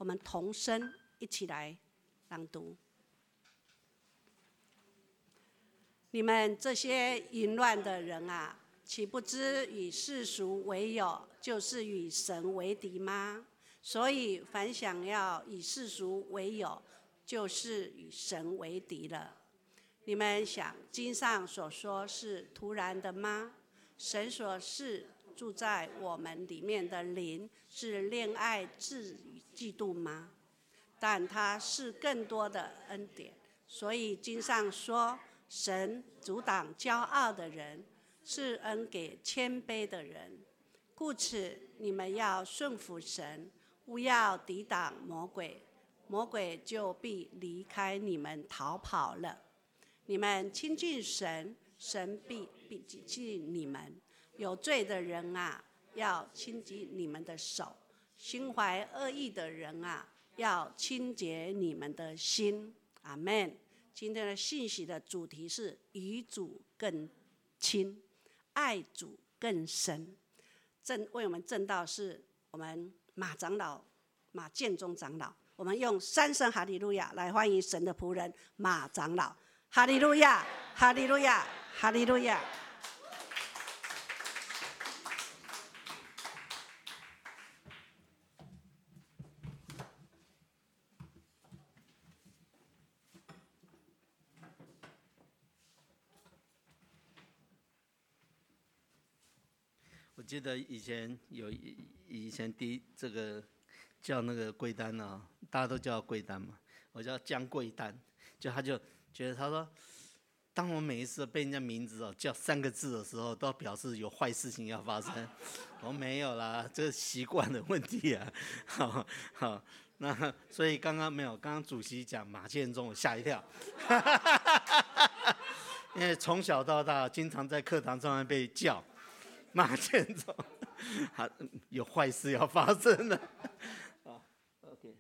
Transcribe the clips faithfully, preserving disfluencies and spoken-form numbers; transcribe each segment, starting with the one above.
我们同声一起来朗读。你们这些淫乱的人啊，岂不知与世俗为友，就是与神为敌吗？所以凡想要以世俗为友，就是与神为敌了。你们想经上所说是突然的吗？神所是住在我们里面的灵，是恋爱至与嫉妒吗？但他是更多的恩典。所以经上说，神阻挡骄傲的人，赐恩给谦卑的人。故此你们要顺服神，勿要抵挡魔鬼，魔鬼就必离开你们逃跑了。你们亲近神，神必必亲近你们。有罪的人啊，要清洁你们的手；心怀恶意的人啊，要清洁你们的心。阿们。今天的信息的主题是与主更亲，爱主更深。正为我们正道是我们马长老，马建中长老。我们用三声哈利路亚来欢迎神的仆人马长老。哈利路亚，哈利路亚，哈利路亚。 我记得以前有以前第一这个叫那个贵丹啊，大家都叫贵丹嘛，我叫江贵丹，就他就觉得他说，当我每一次被人家名字哦叫三个字的时候，都表示有坏事情要发生。我说没有啦，这是习惯的问题啊。好，好，那所以刚刚没有，刚刚主席讲马建中，我吓一跳，因为从小到大经常在课堂上面被叫。马建中，有坏事要发生了。好 ，OK。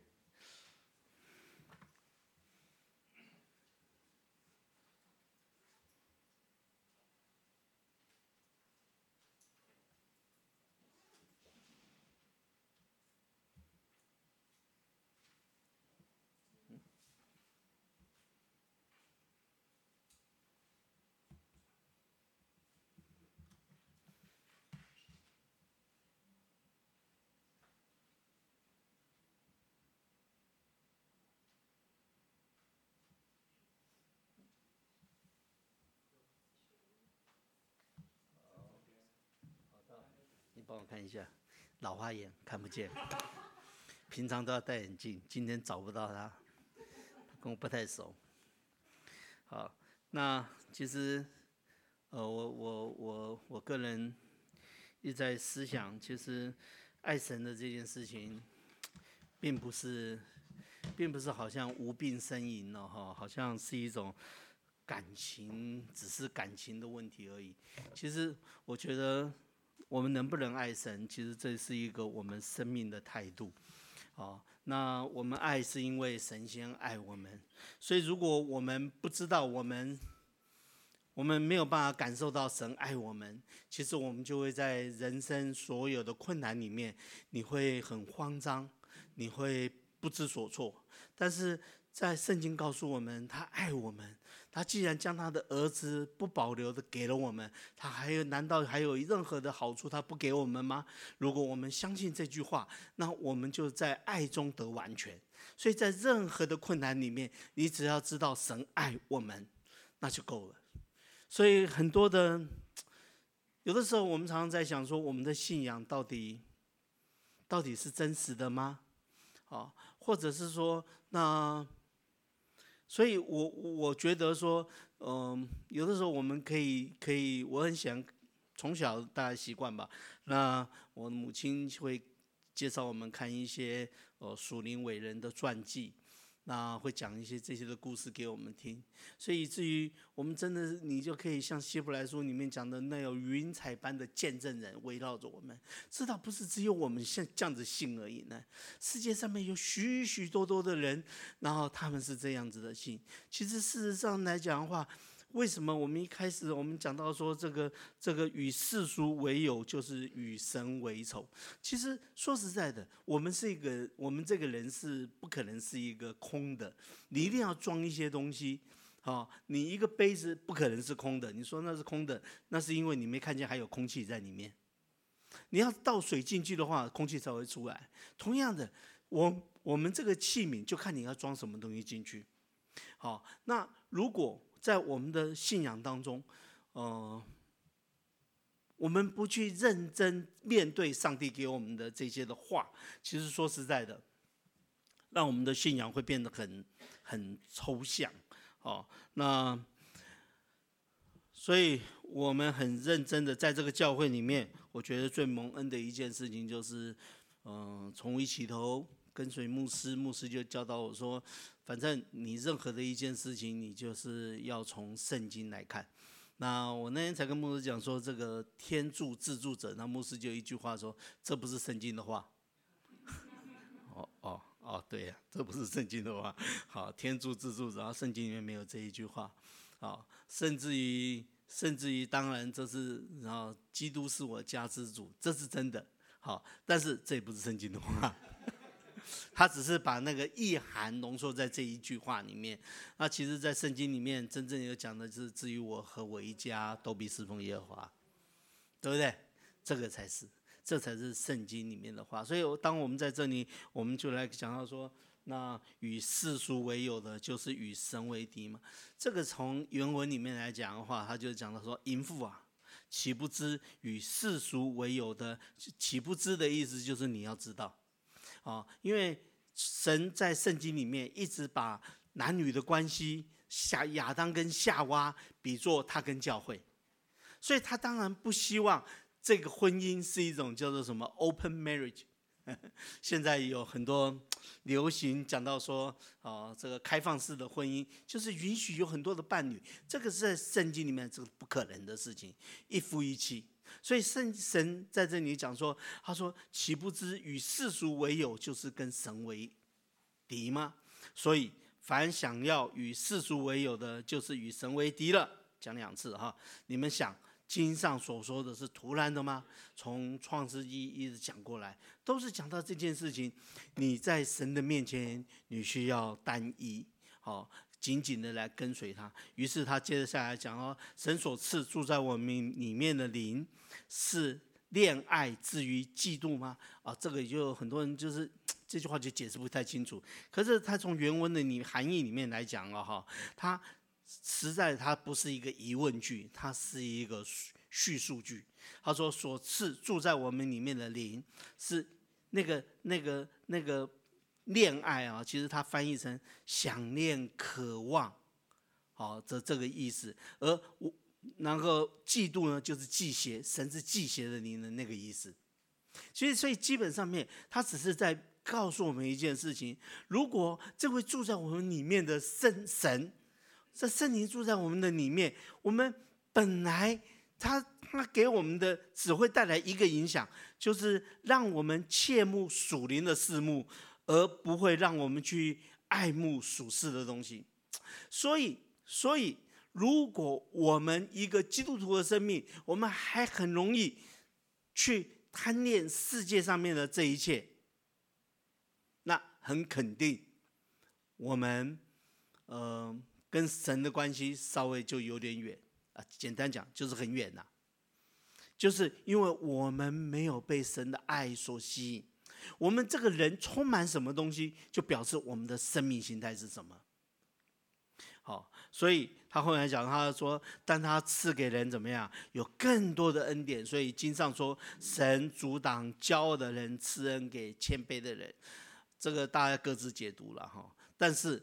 你帮我看一下，老花眼看不见，平常都要戴眼镜，今天找不到他，他跟我不太熟。好，那其实，呃，我我我我个人一直在思想，其实爱神的这件事情，并不是，并不是好像无病呻吟了哈，好像是一种感情，只是感情的问题而已。其实我觉得。我们能不能爱神，其实这是一个我们生命的态度。哦，那我们爱是因为神先爱我们，所以如果我们不知道我们，我们没有办法感受到神爱我们，其实我们就会在人生所有的困难里面，你会很慌张，你会不知所措。但是在圣经告诉我们，他爱我们，他既然将他的儿子不保留的给了我们，他还有难道还有任何的好处他不给我们吗？如果我们相信这句话，那我们就在爱中得完全。所以在任何的困难里面，你只要知道神爱我们，那就够了。所以很多的，有的时候我们常常在想说，我们的信仰到底到底是真实的吗？好，或者是说，那所以我我觉得说，嗯、呃，有的时候我们可以可以，我很喜欢从小大家习惯吧。那我母亲会介绍我们看一些呃属灵伟人的传记，那会讲一些这些的故事给我们听，所以以至于我们真的，你就可以像希伯来书里面讲的那有云彩般的见证人围绕着我们，知道不是只有我们像这样子信而已呢。世界上面有许许多多的人，然后他们是这样子的信。其实事实上来讲的话， 为什么我们一开始我们讲到说这个这个与世俗为友，就是与神为仇？其实说实在的，我们是一个我们这个人是不可能是一个空的，你一定要装一些东西。哦，你一个杯子不可能是空的，你说那是空的，那是因为你没看见还有空气在里面。你要倒水进去的话，空气才会出来。同样的，我我们这个器皿就看你要装什么东西进去。好，那如果在我们的信仰当中，呃，我们不去认真面对上帝给我们的这些的话，其实说实在的，让我们的信仰会变得很很抽象。哦，那所以我们很认真的在这个教会里面，我觉得最蒙恩的一件事情就是，嗯、呃，从一起头跟随牧师，牧师就教导我说，反正你任何的一件事情，你就是要从圣经来看。那我那天才跟牧师讲说，这个天助自助者，那牧师就一句话说，这不是圣经的话。哦哦哦，对呀、啊，这不是圣经的话。好，天助自助者，然后圣经里面没有这一句话。好，甚至于甚至于，当然这是然后基督是我家之主，这是真的。好，但是这也不是圣经的话。他只是把那个意涵浓缩在这一句话里面。那其实，在圣经里面，真正有讲的是，至于我和我一家，都必侍奉耶和华，对不对？这个才是，这才是圣经里面的话。所以，当我们在这里，我们就来讲到说，那与世俗为友的，就是与神为敌嘛。这个从原文里面来讲的话，他就讲到说，淫妇啊，岂不知与世俗为友的？岂不知的意思就是你要知道。啊，因为神在圣经里面一直把男女的关系，夏亚当跟夏娃比作他跟教会，所以他当然不希望这个婚姻是一种叫做什么 open marriage。现在有很多流行讲到说，哦，这个开放式的婚姻就是允许有很多的伴侣，这个是在圣经里面这个不可能的事情，一夫一妻。所以圣神在这里讲说，他说岂不知与世俗为友，就是跟神为敌吗？所以凡想要与世俗为友的，就是与神为敌了。讲两次哈，你们想经上所说的是突然的吗？从创世纪一直讲过来，都是讲到这件事情。你在神的面前，你需要单一，好，紧紧的来跟随他。于是他接着下来讲哦，神所赐住在我们里面的灵，是恋爱至于嫉妒吗？啊，这个也就很多人就是这句话就解释不太清楚。可是他从原文的里含义里面来讲了哈，他实在它不是一个疑问句，它是一个叙述句。他说所赐住在我们里面的灵，是那个那个那个恋爱啊，其实它翻译成想念、渴望，好，这这个意思。而我然后嫉妒呢，就是忌邪，神是忌邪的灵的那个意思。所以，所以基本上面，他只是在告诉我们一件事情：如果这位住在我们里面的圣神，这圣灵住在我们的里面，我们本来他他给我们的只会带来一个影响，就是让我们切慕属灵的事物，而不会让我们去爱慕属世的东西。所以，所以如果我们一个基督徒的生命，我们还很容易去贪恋世界上面的这一切，那很肯定我们呃跟神的关系稍微就有点远啊。简单讲就是很远呐、啊，就是因为我们没有被神的爱所吸引。我们这个人充满什么东西，就表示我们的生命形态是什么。好，所以他后来讲，他说，但他赐给人怎么样，有更多的恩典。所以经上说，神阻挡骄傲的人，赐恩给谦卑的人。这个大家各自解读了哈。但是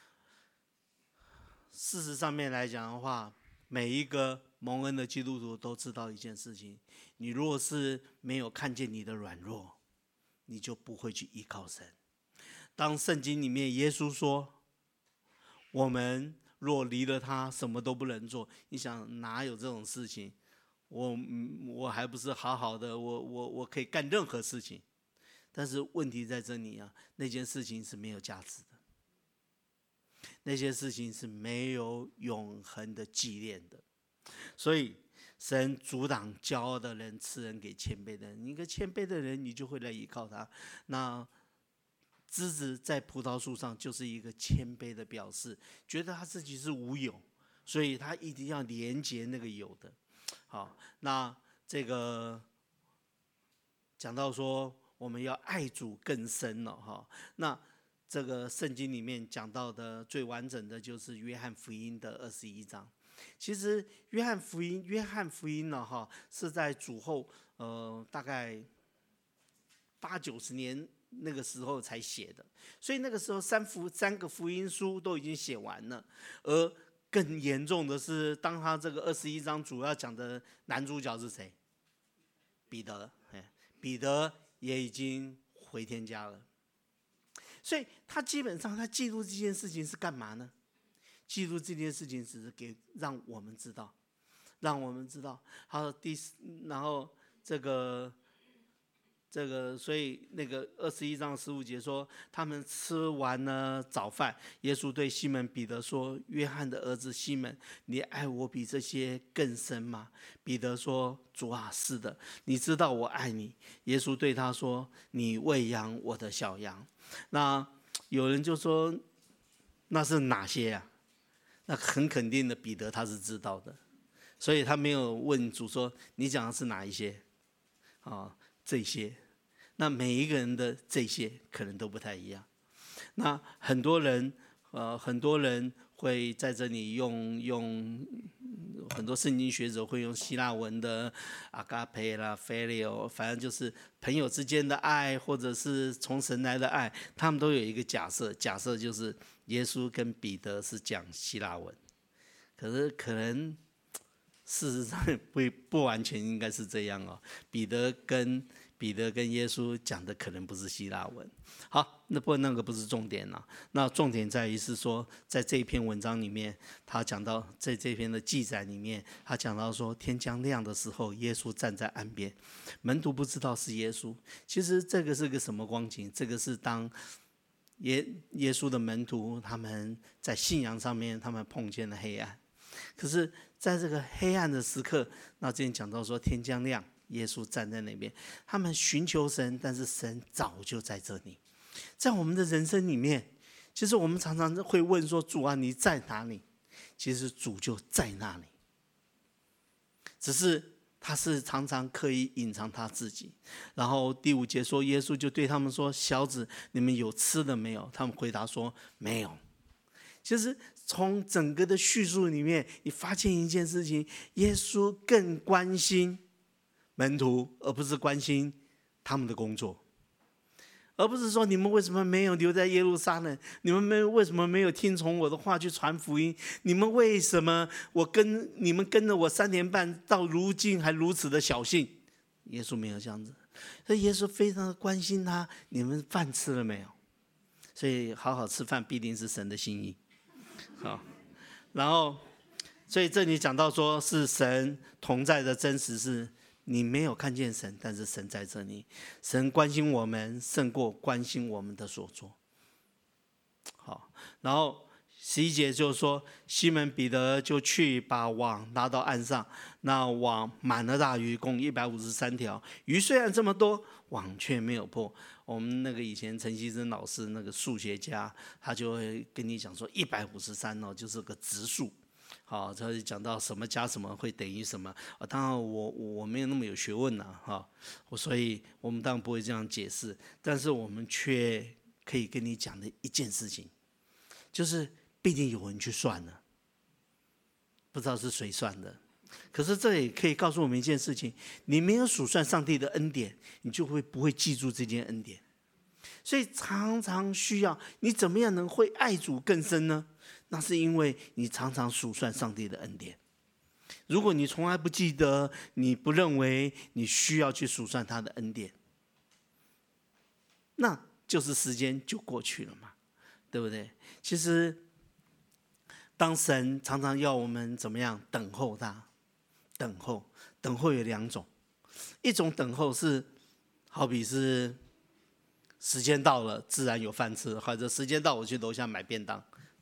事实上面来讲的话，每一个蒙恩的基督徒都知道一件事情：你若是没有看见你的软弱，你就不会去依靠神。当圣经里面耶稣说，我们若离了他，什么都不能做。你想哪有这种事情？我我还不是好好的，我我我可以干任何事情。但是问题在这里啊，那件事情是没有价值的。 那些事情是没有永恒的纪念的。所以神阻挡骄傲的人，赐人给谦卑的人。一个谦卑的人，你就会来依靠他。那枝子在葡萄树上就是一个谦卑的表示，觉得他自己是无有，所以他一定要连接那个有的。好，那这个讲到说我们要爱主更深了哈。那这个圣经里面讲到的最完整的就是约翰福音的二十一章。其实约翰福音，约翰福音呢哈，是在主后呃大概八九十年那个时候才写的，所以那个时候三福三个福音书都已经写完了。而更严重的是，当他这个二十一章主要讲的男主角是谁？彼得，彼得也已经回天家了。所以他基本上他记录这件事情是干嘛呢？记录这件事情只是给让我们知道，让我们知道。好，第然后这个这个，所以那个二十一章十五节说，他们吃完了早饭，耶稣对西门彼得说：“约翰的儿子西门，你爱我比这些更深吗？”彼得说：“主啊，是的，你知道我爱你。”耶稣对他说：“你喂养我的小羊。”那有人就说，那是哪些啊？那很肯定的，彼得他是知道的，所以他没有问主说：“你讲的是哪一些？”啊，这些。那每一个人的这些可能都不太一样。那很多人，呃，很多人会在这里用用很多圣经学者会用希腊文的阿嘎培啦、phileo，反正就是朋友之间的爱，或者是从神来的爱，他们都有一个假设，假设就是耶稣跟彼得是讲希腊文，可是可能事实上不不完全应该是这样哦。彼得跟彼得跟耶稣讲的可能不是希腊文。好，那不过那个不是重点了。那重点在于是说，在这一篇文章里面，他讲到在这篇的记载里面，他讲到说，天将亮的时候，耶稣站在岸边，门徒不知道是耶稣。其实这个是个什么光景？这个是当耶耶稣的门徒他们在信仰上面，他们碰见了黑暗。可是在这个黑暗的时刻，那之前讲到说天将亮，耶稣站在那边，他们寻求神，但是神早就在这里。在我们的人生里面，其实我们常常会问说：“主啊，你在哪里？”其实主就在那里，只是他是常常刻意隐藏他自己。然后第五节说，耶稣就对他们说：“小子，你们有吃的没有？”他们回答说：“没有。”其实从整个的叙述里面，你发现一件事情：耶稣更关心门徒，而不是关心他们的工作，而不是说你们为什么没有留在耶路撒冷？你们没为什么没有听从我的话去传福音？你们为什么我跟你们跟了我三年半，到如今还如此的小信？耶稣没有这样子，所以耶稣非常的关心他。你们饭吃了没有？所以好好吃饭必定是神的心意。好，然后所以这里讲到说是神同在的真实是。你没有看见神，但是神在这里。神关心我们，胜过关心我们的所做。好，然后十一节就是说，西门彼得就去把网拉到岸上，那网满了大鱼，共一百五十三条。鱼虽然这么多，网却没有破。我们那个以前陈锡珍老师那个数学家，他就会跟你讲说，一百五十三哦，就是个质数。好，他就讲到什么加什么会等于什么。啊、当然我我没有那么有学问呐、啊，哈、哦，所以我们当然不会这样解释。但是我们却可以跟你讲的一件事情，就是必定有人去算了，不知道是谁算的。可是这也可以告诉我们一件事情：你没有数算上帝的恩典，你就会不会记住这件恩典。所以常常需要你怎么样能会爱主更深呢？那是因为你常常数算上帝的恩典。如果你从来不记得，你不认为你需要去数算他的恩典，那就是时间就过去了嘛，对不对？其实当神常常要我们怎么样等候他，等候等候有两种，一种等候是好比是时间到了自然有饭吃，或者时间到我去楼下买便当，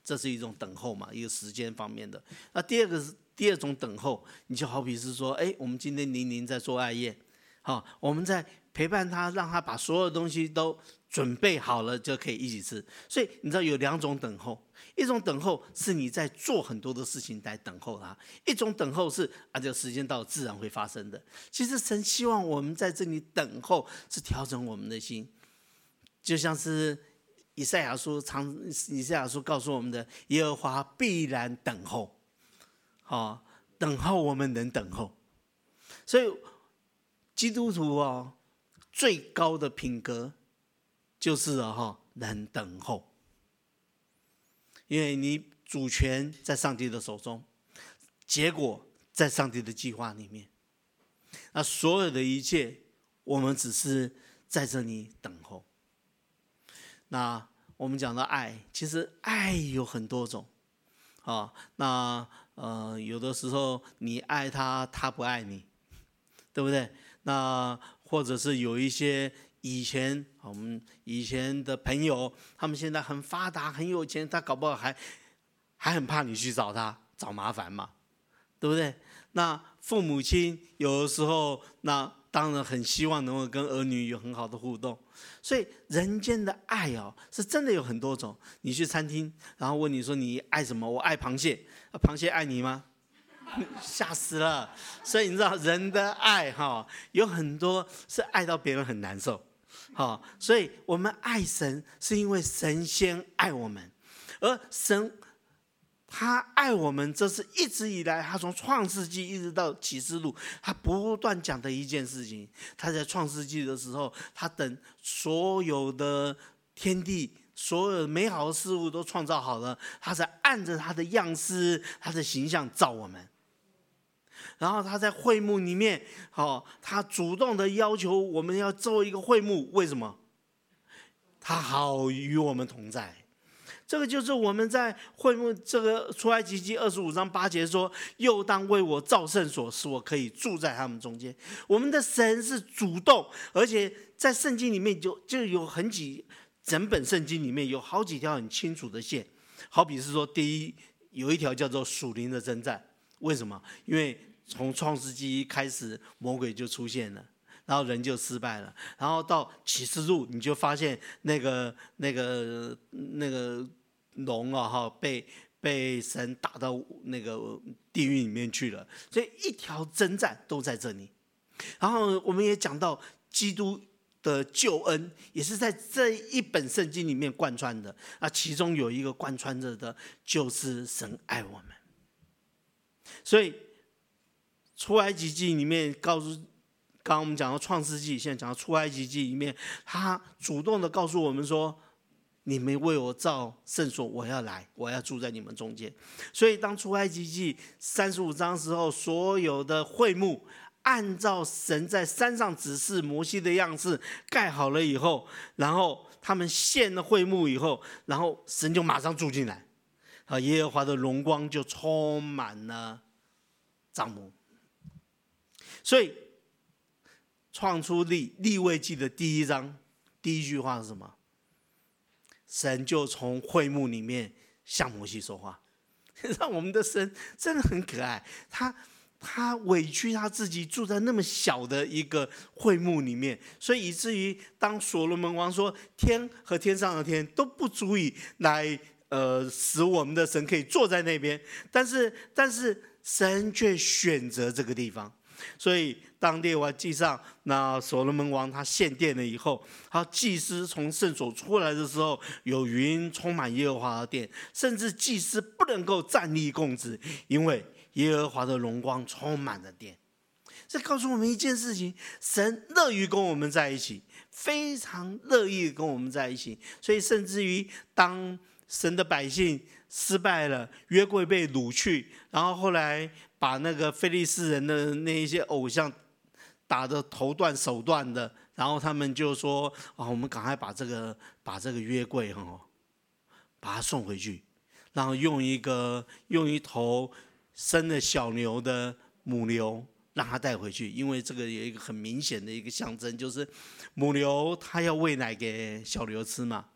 这是一种等候嘛，一个时间方面的。那第二个是第二种等候，你就好比是说，哎，我们今天玲玲在做爱宴，好，我们在陪伴她，让她把所有东西都准备好了，就可以一起吃。所以你知道有两种等候，一种等候是你在做很多的事情来等候他，一种等候是啊，这个时间到了自然会发生的。其实神希望我们在这里等候，是调整我们的心，就像是以赛亚书常以赛亚书告诉我们的，耶和华必然等候，好、哦，等候我们能等候。所以基督徒哦，最高的品格就是哦，能等候。因为你主权在上帝的手中，结果在上帝的计划里面，那所有的一切我们只是在这里等候。那我们讲到爱，其实爱有很多种啊。那呃，有的时候你爱他，他不爱你，对不对？那或者是有一些以前我们以前的朋友，他们现在很发达很有钱，他搞不好还还很怕你去找他找麻烦嘛，对不对？那父母亲有的时候，那当然很希望能够跟儿女有很好的互动。所以人间的爱哦，是真的有很多种。你去餐厅，然后问你说你爱什么？我爱螃蟹，螃蟹爱你吗？吓死了！所以你知道人的爱哈，有很多是爱到别人很难受。好，所以我们爱神是因为神先爱我们，而神他爱我们，这是一直以来他从创世纪一直到启示录，他不断讲的一件事情。他在创世纪的时候，他等所有的天地所有美好的事物都创造好了，他才按着他的样式他的形象造我们。然后他在会幕里面，哦，他主动的要求我们要做一个会幕，为什么？他好与我们同在。这个就是我们在会幕这个出埃及记二十五章八节说，又当为我造圣所，使我可以住在他们中间。我们的神是主动，而且在圣经里面就就有很几整本圣经里面有好几条很清楚的线。好比是说，第一有一条叫做属灵的征战，为什么？因为从创世纪一开始，魔鬼就出现了，然后人就失败了，然后到启示录，你就发现那个那个那个龙啊哈，被被神打到那个地狱里面去了，所以一条征战都在这里。然后我们也讲到基督的救恩，也是在这一本圣经里面贯穿的。啊，其中有一个贯穿着的，就是神爱我们。所以出埃及记里面告诉，刚刚我们讲到创世纪，现在讲到出埃及记里面，他主动的告诉我们说，你们为我造圣所，我要来，我要住在你们中间。所以当出埃及记三十五章时候，所有的会幕按照神在山上指示摩西的样式盖好了以后，然后他们献了会幕以后，然后神就马上住进来，啊，耶和华的荣光就充满了帐幕。所以创出利利未记的第一章第一句话是什么？神就从会幕里面向摩西说话。让我们的神真的很可爱，他他委屈他自己住在那么小的一个会幕里面，所以以至于当所罗门王说天和天上的天都不足以来呃使我们的神可以坐在那边，但是但是神却选择这个地方。所以当列王记上，那所罗门王他献殿了以后，他祭司从圣所出来的时候，有云充满耶和华的殿，甚至祭司不能够站立供职，因为耶和华的荣光充满了殿。这告诉我们一件事情，神乐于跟我们在一起，非常乐意跟我们在一起。所以甚至于当神的百姓失败了，约柜被掳去，然后后来把那个非利士人的那一些偶像打得头断手断的，然后他们就说、哦、我们赶快把这个把这个约柜、哦、把它送回去，然后用一个用一头生了小牛的母牛让它带回去，因为这个有一个很明显的一个象征，就是母牛它要喂奶给小牛吃嘛。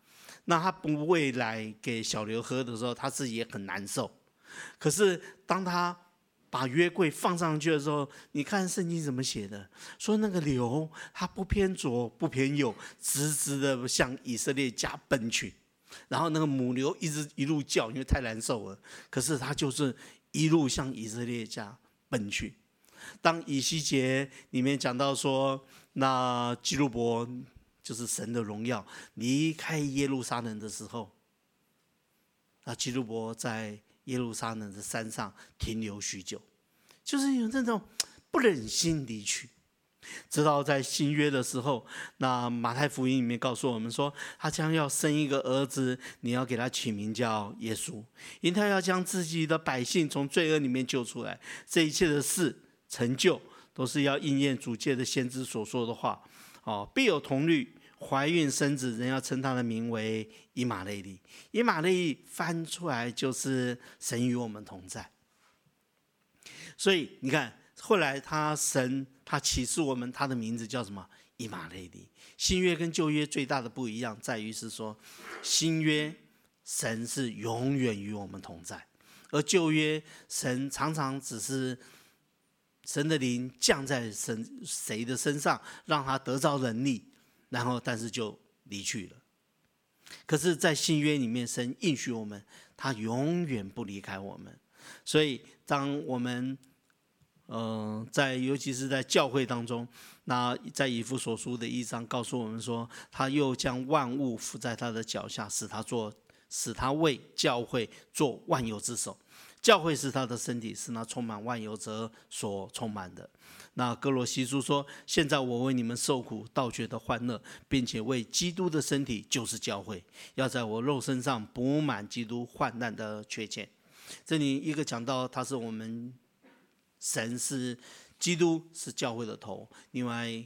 那他不喂奶给小牛喝的时候，他自己也很难受。可是当他把约柜放上去的时候，你看圣经怎么写的？说那个牛它不偏左不偏右，直直的向以色列家奔去。然后那个母牛一直一路叫，因为太难受了。可是它就是一路向以色列家奔去。当以西结里面讲到说，那基路伯就是神的荣耀离开耶路撒冷的时候，那基路伯在耶路撒冷的山上停留许久，就是有这种不忍心离去。直到在新约的时候，那马太福音里面告诉我们说，他将要生一个儿子，你要给他起名叫耶稣，因他要将自己的百姓从罪恶里面救出来。这一切的事成就，都是要应验主借的先知所说的话。哦，必有童女怀孕生子，人要称他的名为以马内利。以马内利翻出来就是神与我们同在。所以你看，后来他神他启示我们，他的名字叫什么？以马内利。新约跟旧约最大的不一样在于是说，新约神是永远与我们同在，而旧约神常常只是神的灵降在神谁的身上，让他得着能力，然后但是就离去了。可是在新约里面，神应许我们，他永远不离开我们。所以当我们呃，在尤其是在教会当中，那在以弗所书的一章告诉我们说，他又将万物伏在他的脚下，使他做，使他为教会做万有之首。教会是他的身体，是那充满万有者所充满的。那哥罗西书说，现在我为你们受苦，倒觉得欢乐，并且为基督的身体，就是教会，要在我肉身上补满基督患难的缺欠。这里一个讲到他是我们神是基督是教会的头，另外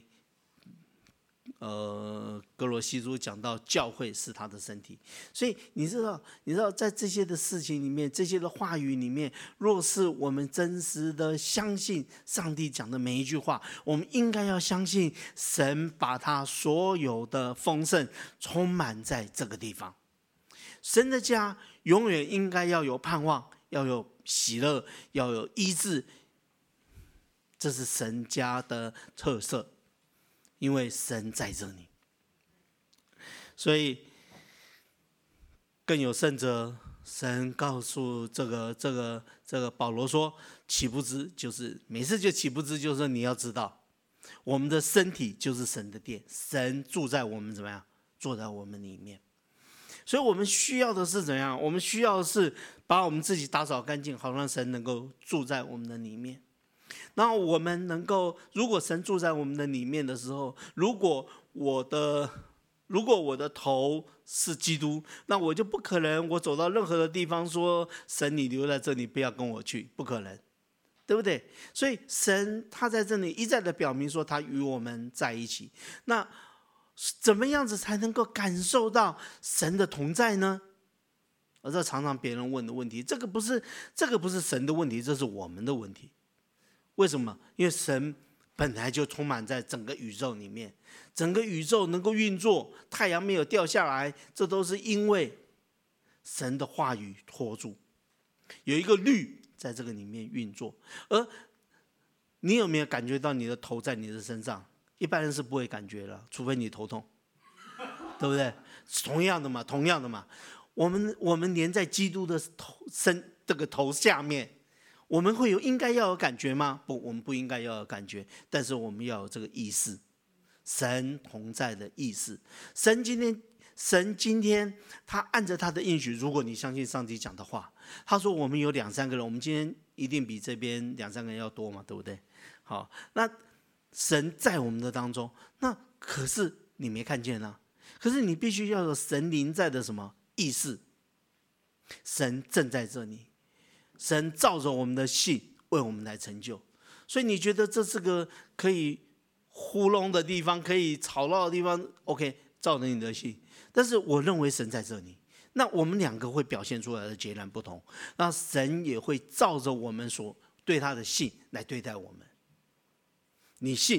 呃，哥罗西书讲到教会是他的身体。所以你知道，你知道在这些的事情里面，这些的话语里面，若是我们真实的相信上帝讲的每一句话，我们应该要相信神把他所有的丰盛充满在这个地方。神的家永远应该要有盼望，要有喜乐，要有医治，这是神家的特色。因为神在这里，所以更有甚者，神告诉这个这个这个保罗说，岂不知，就是每次就岂不知，就是说你要知道，我们的身体就是神的殿，神住在我们怎么样，住在我们里面。所以我们需要的是怎样？我们需要的是把我们自己打扫干净，好让神能够住在我们的里面。然后我们能够，如果神住在我们的里面的时候，如果我的如果我的头是基督，那我就不可能我走到任何的地方说，神你留在这里，不要跟我去，不可能，对不对？所以神他在这里一再的表明说，他与我们在一起。那怎么样子才能够感受到神的同在呢？而这常常别人问的问题，这个不是这个不是神的问题，这是我们的问题。为什么？因为神本来就充满在整个宇宙里面，整个宇宙能够运作，太阳没有掉下来，这都是因为神的话语托住，有一个律在这个里面运作。而你有没有感觉到你的头在你的身上？一般人是不会感觉了，除非你头痛，对不对？同样的嘛，同样的嘛，我们我们连在基督的头身这个头下面，我们会有应该要有感觉吗？不，我们不应该要有感觉，但是我们要有这个意识，神同在的意识。神今天，神今天他按着他的应许，如果你相信上帝讲的话，他说我们有两三个人，我们今天一定比这边两三个人要多嘛，对不对？好，那神在我们的当中，那可是你没看见啊，可是你必须要有神灵在的什么意识，神正在这里。神照着我们的信为我们来成就，所以你觉得这是个可以糊弄的地方，可以吵闹的地方 ，OK， 照着你的信。但是我认为神在这里，那我们两个会表现出来的截然不同。那神也会照着我们所对他的信来对待我们。你信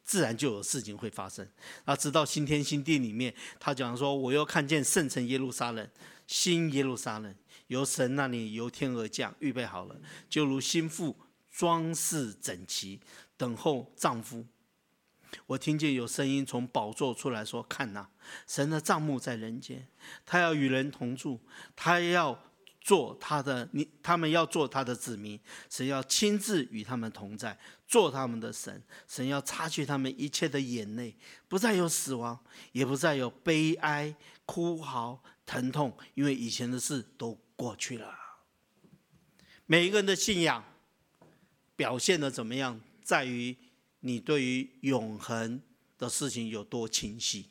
自然就有事情会发生。那直到新天新地里面，他讲说，我又看见圣城耶路撒冷，新耶路撒冷由神那里由天而降，预备好了，就如新妇装饰整齐，等候丈夫。我听见有声音从宝座出来说，看哪，神的帐幕在人间，他要与人同住，他要做他的，他们要做他的子民，神要亲自与他们同在，做他们的神。神要擦去他们一切的眼泪，不再有死亡，也不再有悲哀、哭嚎、疼痛，因为以前的事都过去了。每一个人的信仰表现的怎么样，在于你对于永恒的事情有多清晰。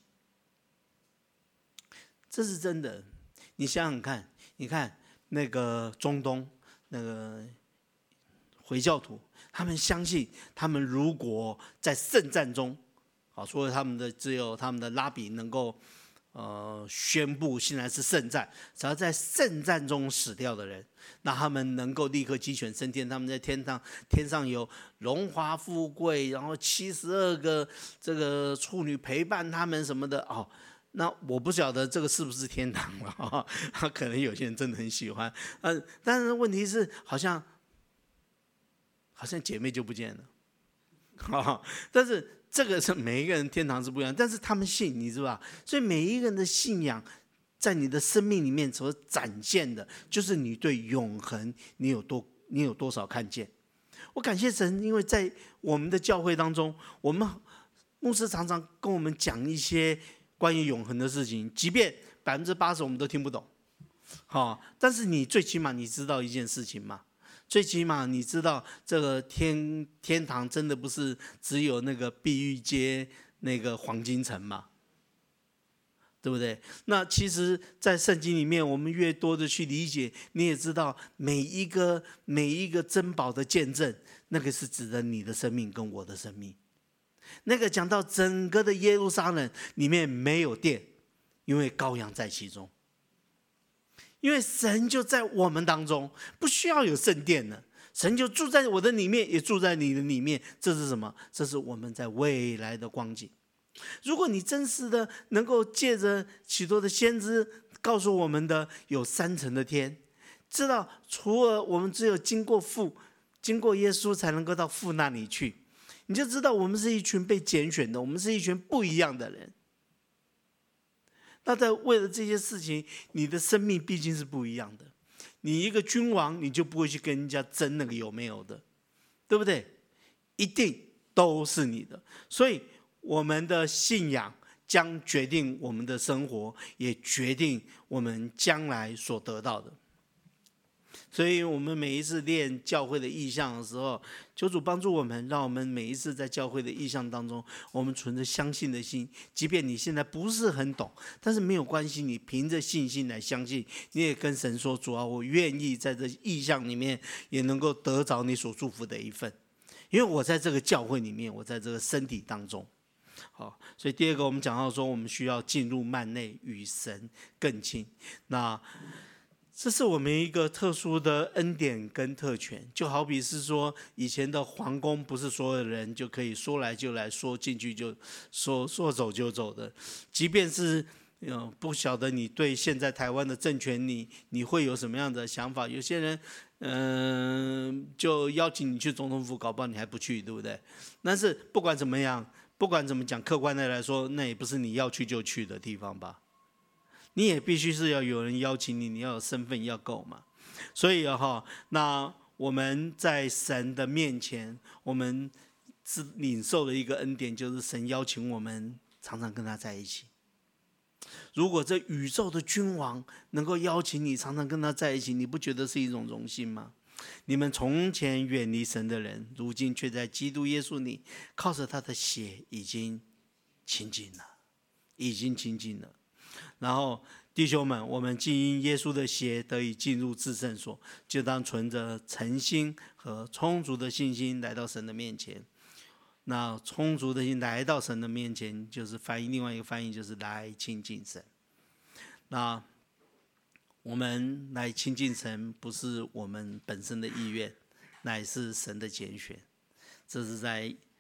这是真的。你想想看，你看那个中东那个回教徒，他们相信，他们如果在圣战中，好，除了他们的只有他们的拉比能够呃宣布现在是圣战，只要在圣战中死掉的人，那他们能够立刻鸡犬升天，他们在天上天上有荣华富贵，然后七十二个这个处女陪伴他们什么的哦。那我不晓得这个是不是天堂了，哦，可能有些人真的很喜欢，呃，但是问题是好像好像姐妹就不见了，哦，但是这个是每一个人天堂是不一样，但是他们信，你知道吧？所以每一个人的信仰在你的生命里面所展现的，就是你对永恒你有多你有多少看见。我感谢神，因为在我们的教会当中，我们牧师常常跟我们讲一些关于永恒的事情，即便百分之八十我们都听不懂，哦，但是你最起码你知道一件事情嘛，最起码你知道这个天天堂真的不是只有那个碧玉街那个黄金城嘛，对不对？那其实在圣经里面，我们越多的去理解，你也知道每一个每一个珍宝的见证，那个是指的你的生命跟我的生命。那个讲到整个的耶路撒冷里面没有殿，因为羔羊在其中，因为神就在我们当中，不需要有圣殿了，神就住在我的里面，也住在你的里面。这是什么？这是我们在未来的光景。如果你真实的能够借着许多的先知告诉我们的有三层的天，知道除了我们只有经过父，经过耶稣才能够到父那里去，你就知道我们是一群被拣选的，我们是一群不一样的人。那在为了这些事情，你的生命毕竟是不一样的。你一个君王，你就不会去跟人家争那个有没有的，对不对？一定都是你的。所以我们的信仰将决定我们的生活，也决定我们将来所得到的。所以我们每一次练教会的意象的时候，求主帮助我们，让我们每一次在教会的意象当中，我们存着相信的心，即便你现在不是很懂，但是没有关系，你凭着信心来相信，你也跟神说，主啊，我愿意在这意象里面也能够得着你所祝福的一份，因为我在这个教会里面，我在这个身体当中。好，所以第二个我们讲到说，我们需要进入幔内，与神更亲。那这是我们一个特殊的恩典跟特权，就好比是说，以前的皇宫不是所有人就可以说来就来，说进去就说说走就走的。即便是呃不晓得你对现在台湾的政权你你会有什么样的想法？有些人嗯、呃、就邀请你去总统府，搞不好你还不去，对不对？但是不管怎么样，不管怎么讲，客观的来说，那也不是你要去就去的地方吧。你也必须是要有人邀请你，你要有身份要够嘛。所以哈，那我们在神的面前，我们领受的一个恩典，就是神邀请我们常常跟他在一起。如果这宇宙的君王能够邀请你常常跟他在一起，你不觉得是一种荣幸吗？你们从前远离神的人，如今却在基督耶稣里，靠着他的血已经亲近了，已经亲近了。然后弟兄们，我们既因耶稣的血得以进入至圣所，就当存着诚心和充足的信心来到神的面前。那充足的心来到神的面前，就是翻译另外一个翻译就是来亲近神。那我们来亲近神，不是我们本身的意愿，乃是神的拣选。这是在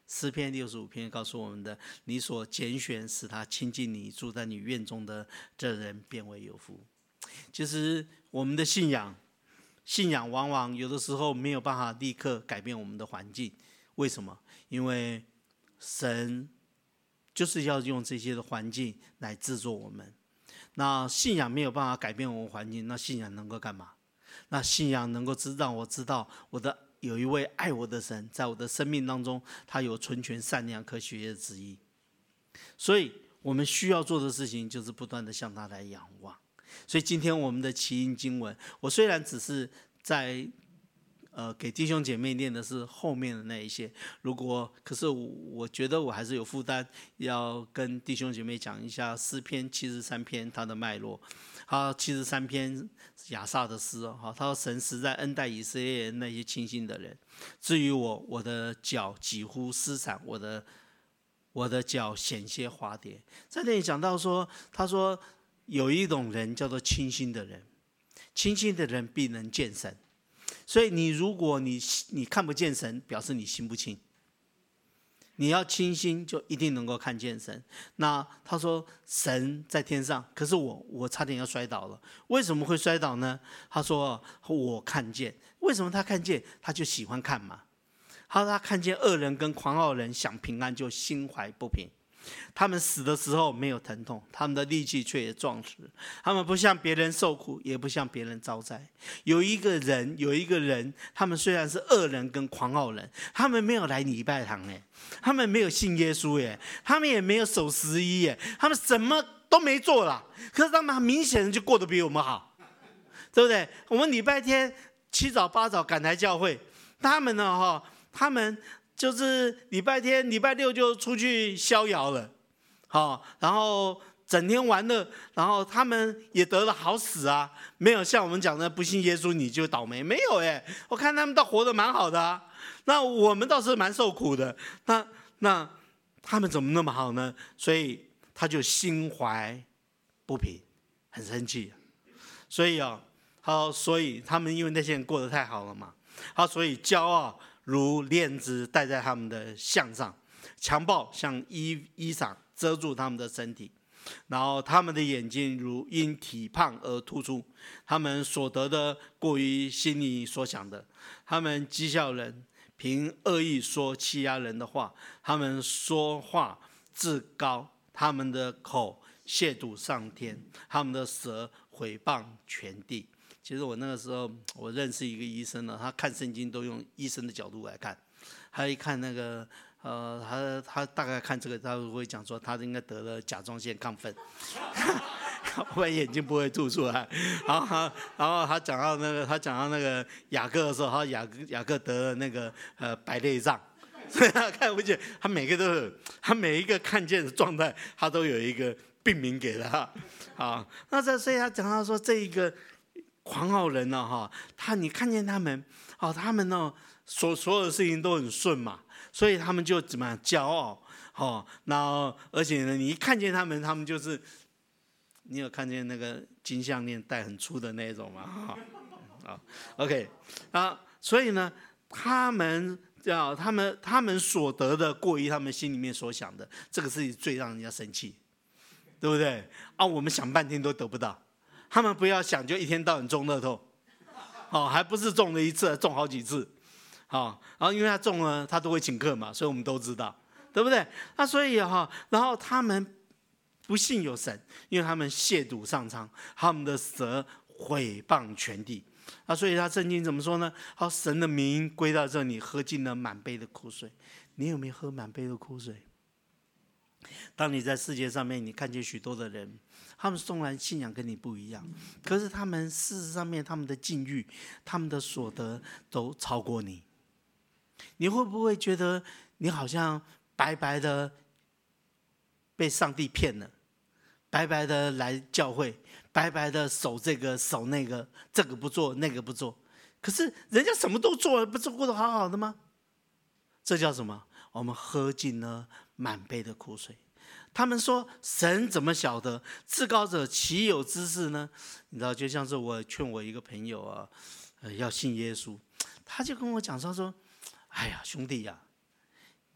诗篇六十五篇告诉我们的，你所拣选使他亲近你，住在你院中的这人便为有福。其实我们的信仰，信仰往往有的时候没有办法立刻改变我们的环境。为什么？因为神就是要用这些的环境来制作我们。那信仰没有办法改变我们环境，那信仰能够干嘛？那信仰能够让我知道我的有一位爱我的神，在我的生命当中，他有纯全善良可喜悦的旨意。所以我们需要做的事情就是不断的向他来仰望。所以今天我们的起因经文，我虽然只是在呃给弟兄姐妹念的是后面的那一些，如果可是 我, 我觉得我还是有负担要跟弟兄姐妹讲一下诗篇七十三篇它的脉络。他七十三篇亚萨的诗哦，他说神实在恩待以色列人那些清心的人。至于我，我的脚几乎失散，我的我的脚险些滑跌。在那里讲到说，他说有一种人叫做清心的人，清心的人必能见神。所以你如果你你看不见神，表示你心不清。你要清心，就一定能够看见神。那他说神在天上，可是我我差点要摔倒了。为什么会摔倒呢？他说我看见。为什么他看见？他就喜欢看嘛。他说他看见恶人跟狂傲人想平安，就心怀不平。他们死的时候没有疼痛，他们的力气却也壮实。他们不向别人受苦，也不向别人遭灾。有一个人，有一个人，他们虽然是恶人跟狂傲人，他们没有来礼拜堂耶，他们没有信耶稣耶，他们也没有守十一耶，他们什么都没做啦。可是他们很明显的就过得比我们好，对不对？我们礼拜天七早八早赶来教会，他们呢哈，他们就是礼拜天、礼拜六就出去逍遥了，好，然后整天玩乐，然后他们也得了好死啊，没有像我们讲的不信耶稣你就倒霉，没有哎，我看他们倒活得蛮好的啊，那我们倒是蛮受苦的，那那他们怎么那么好呢？所以他就心怀不平，很生气，所以啊，好，所以他们因为那些人过得太好了嘛，好，所以骄傲如链子戴在他们的项上，强暴像衣衣裳遮住他们的身体，然后他们的眼睛如因体胖而突出，他们所得的过于心里所想的，他们讥笑人，凭恶意说欺压人的话，他们说话自高，他们的口亵渎上天，他们的舌毁谤全地。其实我那个时候，我认识一个医生呢，他看圣经都用医生的角度来看。他一看那个，呃，他他大概看这个，他会讲说他应该得了甲状腺亢奋，不然眼睛不会凸出来。然后他，然后他讲到那个，他讲到那个雅各的时候，他雅各雅各得了那个呃白内障，所以他看不见。他每个都有，他每一个看见的状态，他都有一个病名给他。啊，那这所以他讲到说这一个。狂傲人呢、啊，哈，他你看见他们，哦，他们呢，所所有的事情都很顺嘛，所以他们就怎么样骄傲，哦，然后而且呢，你一看见他们，他们就是，你有看见那个金项链戴很粗的那种吗？哈、哦，啊 ，OK， 啊，所以呢，他们啊，他们他们所得的过于他们心里面所想的，这个是最让人家生气，对不对？啊，我们想半天都得不到。他们不要想就一天到晚中乐透，哦，还不是中了一次，中好几次，好，然后因为他中了，他都会请客嘛，所以我们都知道，对不对？那所以哈，然后他们不信有神，因为他们亵渎上苍，他们的舌毁谤全地，啊，所以他圣经怎么说呢？好，神的名归到这里，喝尽了满杯的苦水。你有没有喝满杯的苦水？当你在世界上面，你看见许多的人，他们纵然信仰跟你不一样，可是他们事实上面他们的境遇、他们的所得都超过你。你会不会觉得你好像白白的被上帝骗了？白白的来教会，白白的守这个守那个，这个不做那个不做，可是人家什么都做了，不是过得好好的吗？这叫什么？我们喝尽了满杯的苦水。他们说神怎么晓得？至高者岂有知识呢？你知道，就像是我劝我一个朋友啊，呃、要信耶稣，他就跟我讲说说，哎呀，兄弟呀、啊，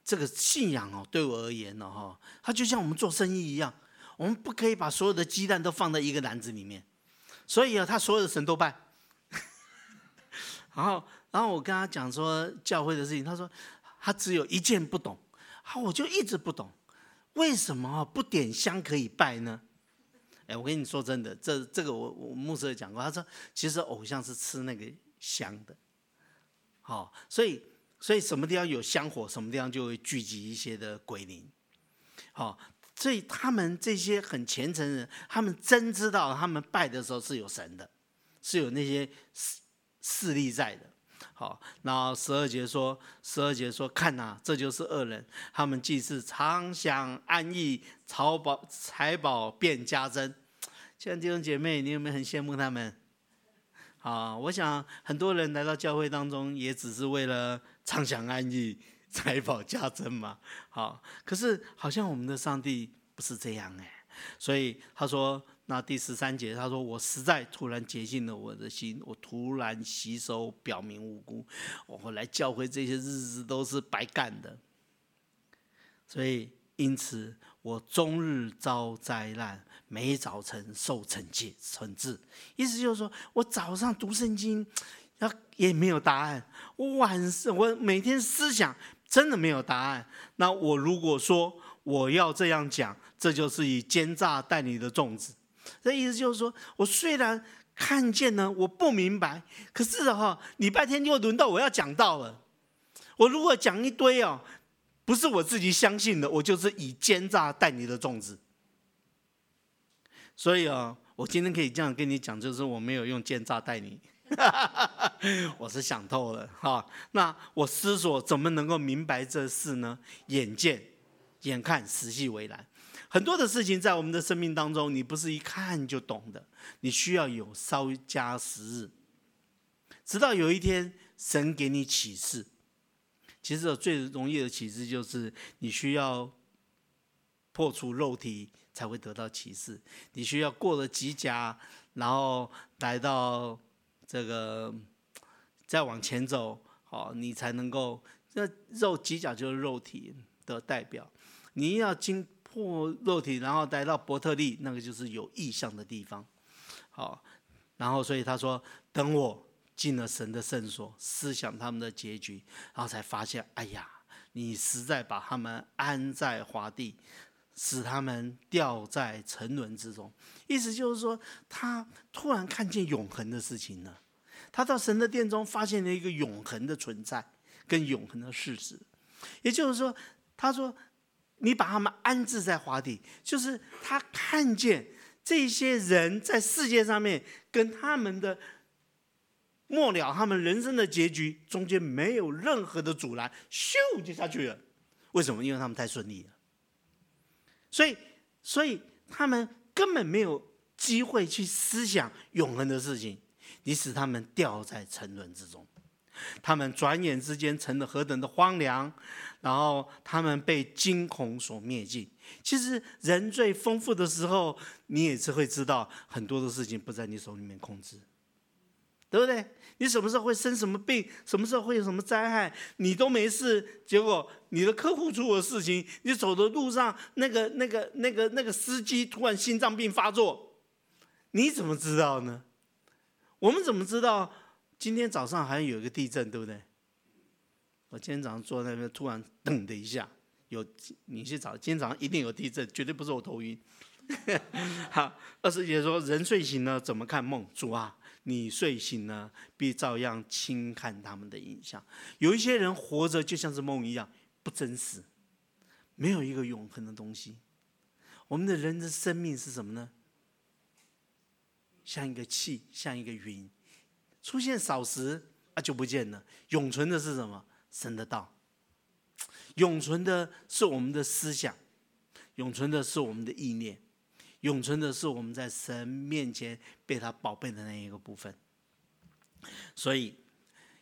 这个信仰哦，对我而言哦，哈，它就像我们做生意一样，我们不可以把所有的鸡蛋都放在一个篮子里面。所以啊，他所有的神都拜。然后，然后我跟他讲说教会的事情，他说他只有一件不懂，好，我就一直不懂，为什么不点香可以拜呢？哎，我跟你说真的，这这个我我牧师有讲过，他说其实偶像是吃那个香的，好，所以所以什么地方有香火，什么地方就会聚集一些的鬼灵，好，所以他们这些很虔诚的人，他们真知道他们拜的时候是有神的，是有那些势力在的。好，然后十二节说，十二节说，看呐、啊，这就是恶人，他们既是常享安逸，财宝财宝便加增。亲爱的弟兄姐妹，你有没有很羡慕他们？啊，我想很多人来到教会当中，也只是为了常享安逸，财宝加增嘛。好，可是好像我们的上帝不是这样哎，所以他说。那第十三节，他说：“我实在突然洁净了我的心，我突然吸收，表明无辜。我来教会这些日子都是白干的，所以因此我终日遭灾难，每早晨受惩戒惩治。意思就是说，我早上读圣经，也没有答案；我晚上我每天思想真的没有答案。那我如果说我要这样讲，这就是以奸诈待你的粽子。”这意思就是说，我虽然看见呢，我不明白，可是哈、哦，礼拜天就轮到我要讲道了。我如果讲一堆哦，不是我自己相信的，我就是以奸诈待你的粽子。所以啊、哦，我今天可以这样跟你讲，就是我没有用奸诈待你，我是想透了哈。那我思索怎么能够明白这事呢？眼见、眼看，实际为然。很多的事情在我们的生命当中，你不是一看就懂的，你需要有稍加时日，直到有一天神给你启示。其实最容易的启示就是你需要破除肉体才会得到启示，你需要过了几甲，然后来到这个再往前走，好，你才能够，这肉几甲就是肉体的代表，你要经破肉体，然后来到伯特利，那个就是有异象的地方。好，然后所以他说，等我进了神的圣所，思想他们的结局，然后才发现，哎呀，你实在把他们安在华地，使他们掉在沉沦之中。意思就是说，他突然看见永恒的事情了。他到神的殿中，发现了一个永恒的存在，跟永恒的事实。也就是说，他说，你把他们安置在华地，就是他看见这些人在世界上面跟他们的末了，他们人生的结局中间没有任何的阻拦，咻就下去了。为什么？因为他们太顺利了，所以所以他们根本没有机会去思想永恒的事情，你使他们掉在沉沦之中。他们转眼之间成了何等的荒凉，然后他们被惊恐所灭尽。其实人最丰富的时候，你也是会知道很多的事情不在你手里面控制，对不对？你什么时候会生什么病，什么时候会有什么灾害，你都没事，结果你的客户出了事情，你走的路上那个那个那个那个司机突然心脏病发作，你怎么知道呢？我们怎么知道今天早上还有一个地震，对不对？我今天早上坐在那边，突然噔的一下，有你去找，今天早上一定有地震，绝对不是我头晕。好，二十节说，人睡醒了怎么看梦？主啊，你睡醒了，必照样轻看他们的影像。有一些人活着就像是梦一样，不真实，没有一个永恒的东西。我们的人的生命是什么呢？像一个气，像一个云。出现少时啊就不见了，永存的是什么？神的道。永存的是我们的思想，永存的是我们的意念，永存的是我们在神面前被他宝贝的那一个部分。所以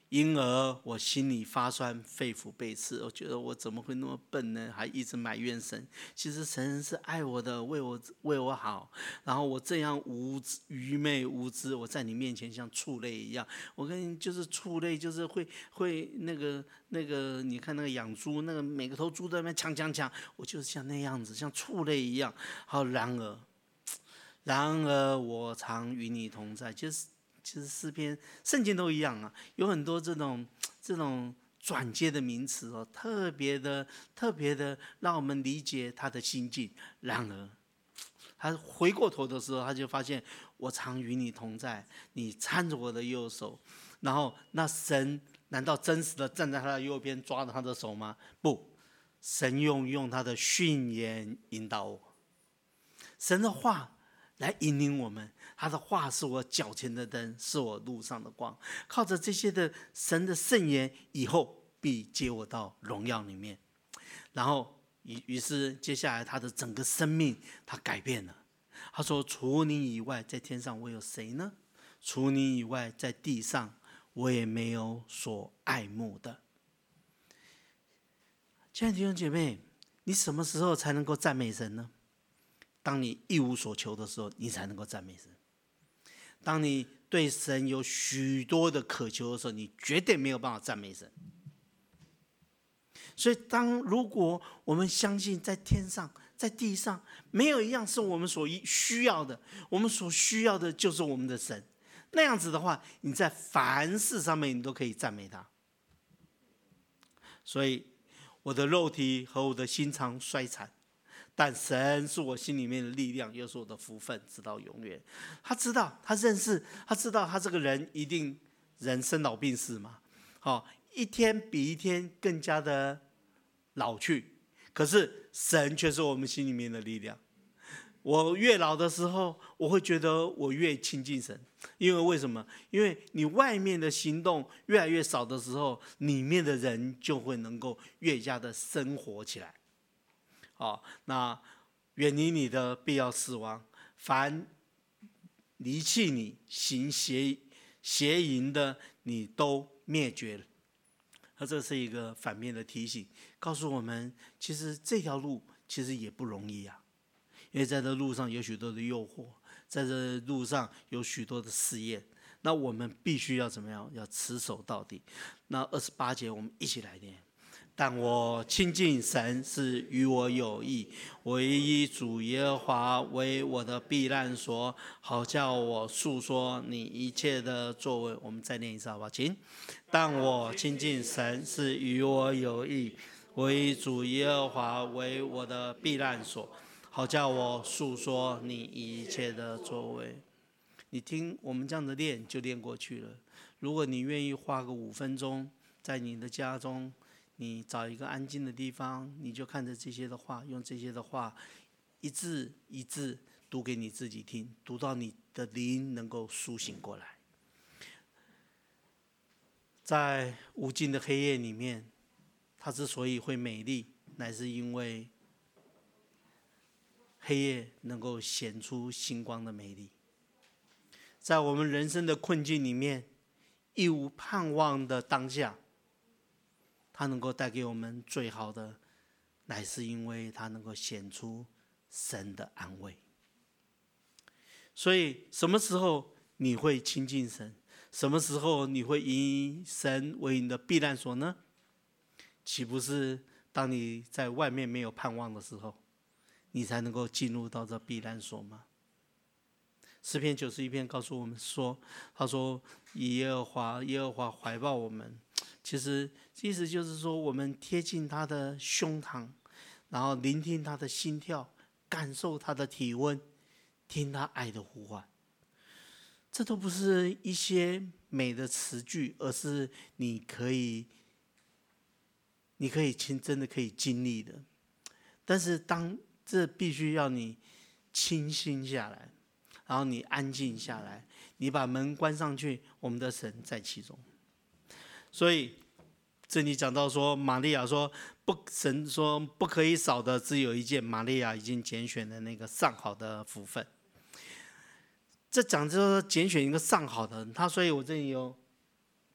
因而我心里发酸，肺腑被刺。我觉得我怎么会那么笨呢？还一直埋怨神。其实神是爱我的，为我为我好。然后我这样无知、愚昧、无知，我在你面前像畜类一样。我跟你就是畜类，就是会会那个那个，你看那个养猪，那个每个头猪在那边抢抢抢，我就是像那样子，像畜类一样。好，然而，然而我常与你同在，就是。其实诗篇、圣经都一样啊，有很多这种这种转接的名词哦，特别的、特别的，让我们理解他的心境。然而，他回过头的时候，他就发现我常与你同在，你搀着我的右手。然后，那神难道真实的站在他的右边，抓着他的手吗？不，神用用他的训言引导我，神的话来引领我们。他的话是我脚前的灯，是我路上的光。靠着这些的神的圣言，以后必接我到荣耀里面。然后于于是接下来他的整个生命他改变了。他说：除你以外，在天上我有谁呢？除你以外，在地上我也没有所爱慕的。亲爱的弟兄姐妹，你什么时候才能够赞美神呢？当你一无所求的时候，你才能够赞美神。当你对神有许多的渴求的时候，你绝对没有办法赞美神。所以当如果我们相信在天上在地上没有一样是我们所需要的，我们所需要的就是我们的神，那样子的话，你在凡事上面你都可以赞美他。所以我的肉体和我的心肠衰残，但神是我心里面的力量，又是我的福分，直到永远。他知道，他认识，他知道他这个人一定人生老病死嘛，好，一天比一天更加的老去。可是神却是我们心里面的力量。我越老的时候，我会觉得我越亲近神，因为为什么？因为你外面的行动越来越少的时候，里面的人就会能够越加的生活起来。好，那远离你的必要死亡，凡离弃你行邪邪淫的，你都灭绝了。那这是一个反面的提醒，告诉我们，其实这条路其实也不容易啊，因为在这路上有许多的诱惑，在这路上有许多的试验，那我们必须要怎么样？要持守到底。那二十八节我们一起来念。但我亲近神是与我有益，我以主耶和华为我的避难所，好叫我述说你一切的作为。我们再念一次好不好？请。但我亲近神是与我有益，我以主耶和华为我的避难所，好叫我述说你一切的作为。你听我们这样的练就练过去了。如果你愿意花个五分钟在你的家中，你找一个安静的地方，你就看着这些的话，用这些的话一字一字读给你自己听，读到你的灵能够苏醒过来。在无尽的黑夜里面，它之所以会美丽，乃是因为黑夜能够显出星光的美丽。在我们人生的困境里面，一无盼望的当下，它能够带给我们最好的，乃是因为它能够显出神的安慰。所以什么时候你会亲近神？什么时候你会以神为你的避难所呢？岂不是当你在外面没有盼望的时候，你才能够进入到这避难所吗？诗篇九十一篇告诉我们说，他说以耶和华耶和华怀抱我们，其实意思就是说，我们贴近他的胸膛，然后聆听他的心跳，感受他的体温，听他爱的呼唤。这都不是一些美的词句，而是你可以你可以亲真的可以经历的。但是当这必须要你清心下来，然后你安静下来，你把门关上去，我们的神在其中。所以这里讲到说，玛利亚说不，神说不可以少的只有一件，玛利亚已经拣选了那个上好的福分。这讲就是说拣选一个上好的人，他所以我这里有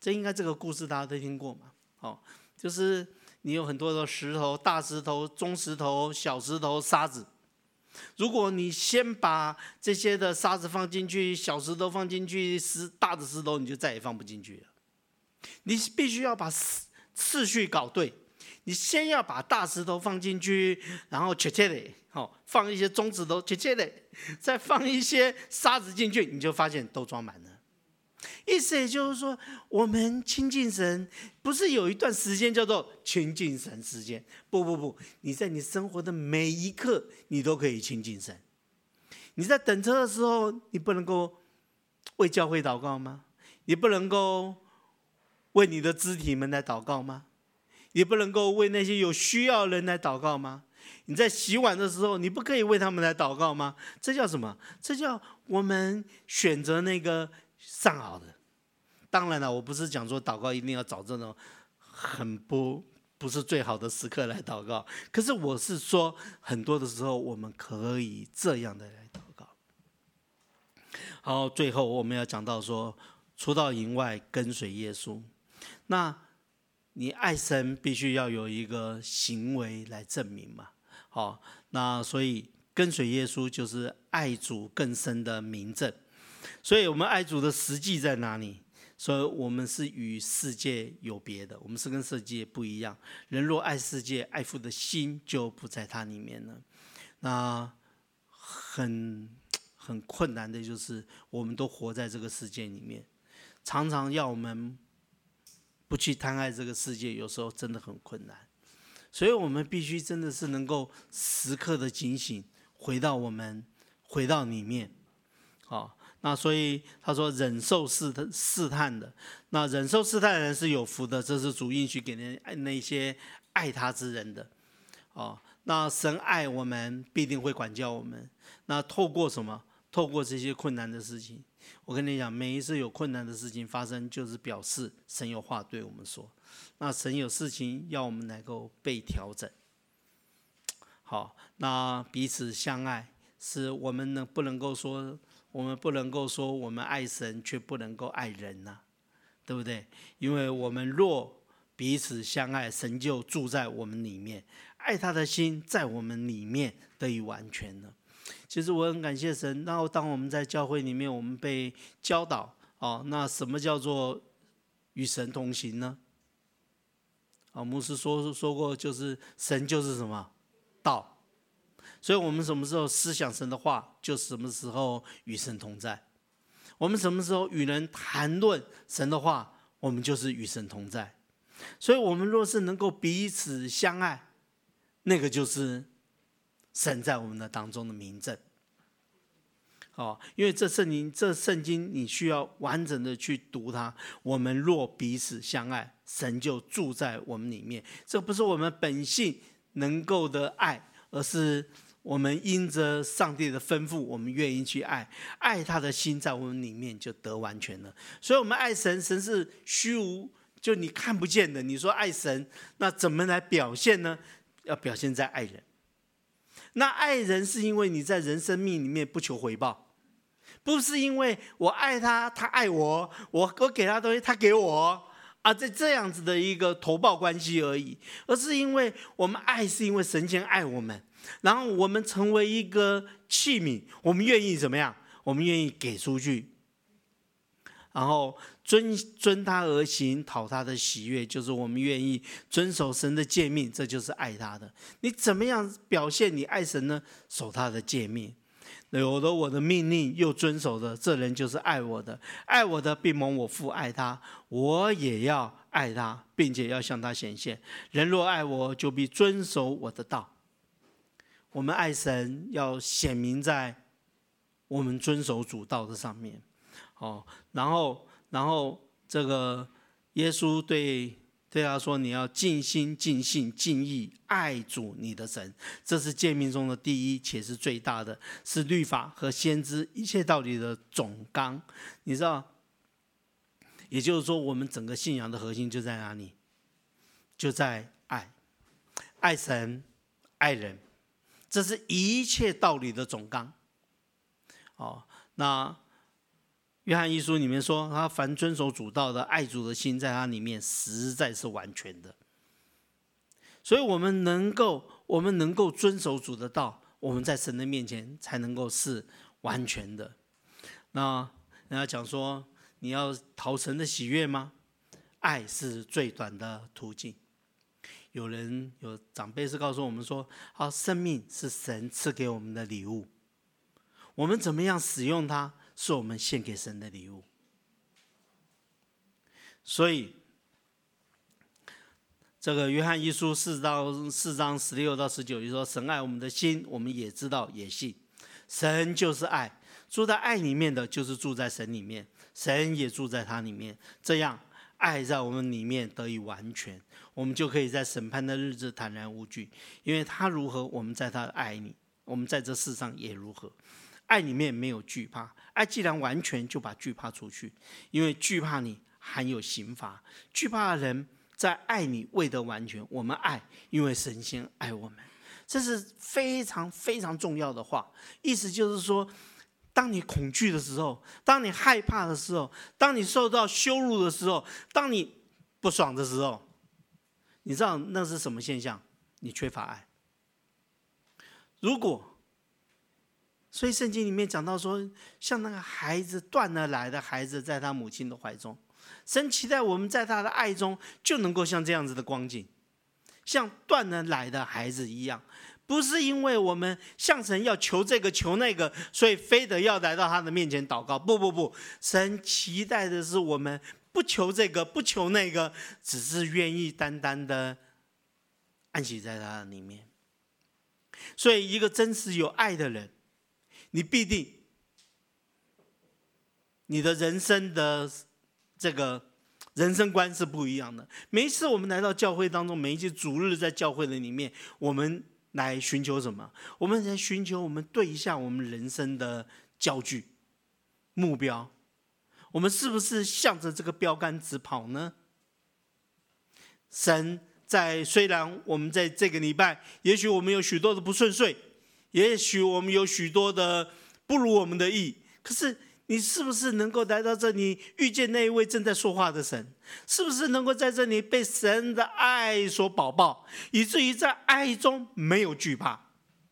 这应该这个故事大家都听过嘛？哦，就是你有很多的石头，大石头、中石头、小石头、沙子。如果你先把这些的沙子放进去，小石头放进去，石大的石头你就再也放不进去了。你必须要把次序搞对，你先要把大石头放进去，然后切切嘞，好，放一些中石头，切切嘞，再放一些沙子进去，你就发现都装满了。意思也就是说，我们亲近神不是有一段时间叫做亲近神时间，不不不，你在你生活的每一刻，你都可以亲近神。你在等车的时候，你不能够为教会祷告吗？你不能够为你的肢体们来祷告吗？你不能够为那些有需要的人来祷告吗？你在洗碗的时候，你不可以为他们来祷告吗？这叫什么？这叫我们选择那个上好的。当然了，我不是讲说祷告一定要找这种很不不是最好的时刻来祷告，可是我是说，很多的时候我们可以这样的来祷告。好，最后我们要讲到说，出到营外跟随耶稣。那你爱神必须要有一个行为来证明嘛。好，那所以跟随耶稣就是爱主更深的明证。所以我们爱主的实际在哪里？所以我们是与世界有别的，我们是跟世界不一样。人若爱世界，爱父的心就不在他里面了。那很很困难的就是，我们都活在这个世界里面，常常要我们不去贪爱这个世界，有时候真的很困难。所以我们必须真的是能够时刻的警醒，回到我们回到里面。好，那所以他说忍受试试探的，那忍受试探的人是有福的，这是主应许给那那些爱他之人的。哦，那神爱我们，必定会管教我们。那透过什么？透过这些困难的事情。我跟你讲，每一次有困难的事情发生，就是表示神有话对我们说。那神有事情要我们能够被调整。好，那彼此相爱，是我们能不能够说？我们不能够说我们爱神，却不能够爱人啊，对不对？因为我们若彼此相爱，神就住在我们里面，爱他的心在我们里面得以完全了。其实我很感谢神，然后当我们在教会里面，我们被教导，哦，那什么叫做与神同行呢？啊，牧师说说过，就是神就是什么道。所以我们什么时候思想神的话，就什么时候与神同在。我们什么时候与人谈论神的话，我们就是与神同在。所以我们若是能够彼此相爱，那个就是神在我们的当中的明证。哦，因为这圣经，这圣经你需要完整的去读它。我们若彼此相爱，神就住在我们里面。这不是我们本性能够的爱，而是我们因着上帝的吩咐，我们愿意去爱，爱他的心在我们里面就得完全了。所以我们爱神，神是虚无，就你看不见的。你说爱神，那怎么来表现呢？要表现在爱人。那爱人是因为你在人生命里面不求回报，不是因为我爱他，他爱我，我我给他东西，他给我啊，在这样子的一个投报关系而已，而是因为我们爱，是因为神先爱我们，然后我们成为一个器皿，我们愿意怎么样？我们愿意给出去，然后遵遵他而行，讨他的喜悦，就是我们愿意遵守神的诫命，这就是爱他的。你怎么样表现你爱神呢？守他的诫命。有了我的命令又遵守的，这人就是爱我的。爱我的必蒙我父爱他，我也要爱他，并且要向他显现。人若爱我，就必遵守我的道。我们爱神要显明在我们遵守主道的上面。哦，然后，然后这个耶稣对对他说：“你要尽心、尽性、尽意爱主你的神。”这是诫命中的第一，且是最大的，是律法和先知一切道理的总纲。你知道，也就是说，我们整个信仰的核心就在哪里？就在爱，爱神，爱人，这是一切道理的总纲。哦，那约翰一书里面说，他凡遵守主道的，爱主的心在他里面实在是完全的。所以我们能够，我们能够遵守主的道，我们在神的面前才能够是完全的。那人家讲说，你要讨神的喜悦吗？爱是最短的途径。有人有长辈是告诉我们说，好，生命是神赐给我们的礼物，我们怎么样使用它，是我们献给神的礼物。所以这个约翰一书四到四章十六到十九就说，神爱我们的心，我们也知道也信。神就是爱，住在爱里面的就是住在神里面，神也住在他里面，这样爱在我们里面得以完全，我们就可以在审判的日子坦然无惧，因为他如何，我们在他的爱里，我们在这世上也如何。爱里面没有惧怕，爱既然完全，就把惧怕除去，因为惧怕你含有刑罚。惧怕的人在爱你未得完全，我们爱，因为神先爱我们。这是非常非常重要的话，意思就是说，当你恐惧的时候，当你害怕的时候，当你受到羞辱的时候，当你不爽的时候，你知道那是什么现象？你缺乏爱。如果所以圣经里面讲到说，像那个孩子断了来的孩子在他母亲的怀中，神期待我们在他的爱中就能够像这样子的光景，像断了来的孩子一样，不是因为我们向神要求这个求那个，所以非得要来到他的面前祷告。不不不，神期待的是我们不求这个不求那个，只是愿意单单的安息在他的里面。所以一个真实有爱的人，你必定你的人生的这个人生观是不一样的。每一次我们来到教会当中，每一次主日在教会的里面，我们来寻求什么？我们来寻求我们对一下我们人生的焦距目标，我们是不是向着这个标杆直跑呢？神在虽然我们在这个礼拜，也许我们有许多的不顺遂，也许我们有许多的不如我们的意，可是你是不是能够来到这里，遇见那一位正在说话的神？是不是能够在这里被神的爱所保抱，以至于在爱中没有惧怕？